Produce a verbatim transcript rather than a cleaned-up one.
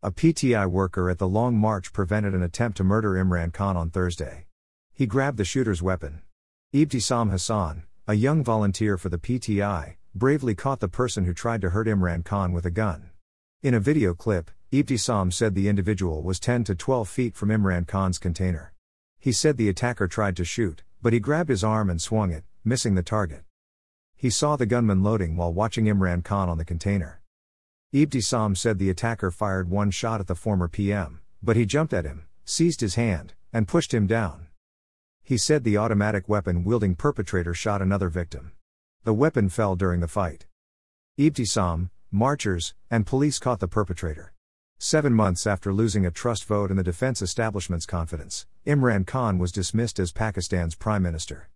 A P T I worker at the Long March prevented an attempt to murder Imran Khan on Thursday. He grabbed the shooter's weapon. Ibtisam Hassan, a young volunteer for the P T I, bravely caught the person who tried to hurt Imran Khan with a gun. In a video clip, Ibtisam said the individual was ten to twelve feet from Imran Khan's container. He said the attacker tried to shoot, but he grabbed his arm and swung it, missing the target. He saw the gunman loading while watching Imran Khan on the container. Ibtisam said the attacker fired one shot at the former P M, but he jumped at him, seized his hand, and pushed him down. He said the automatic weapon-wielding perpetrator shot another victim. The weapon fell during the fight. Ibtisam, marchers, and police caught the perpetrator. Seven months after losing a trust vote in the defense establishment's confidence, Imran Khan was dismissed as Pakistan's prime minister.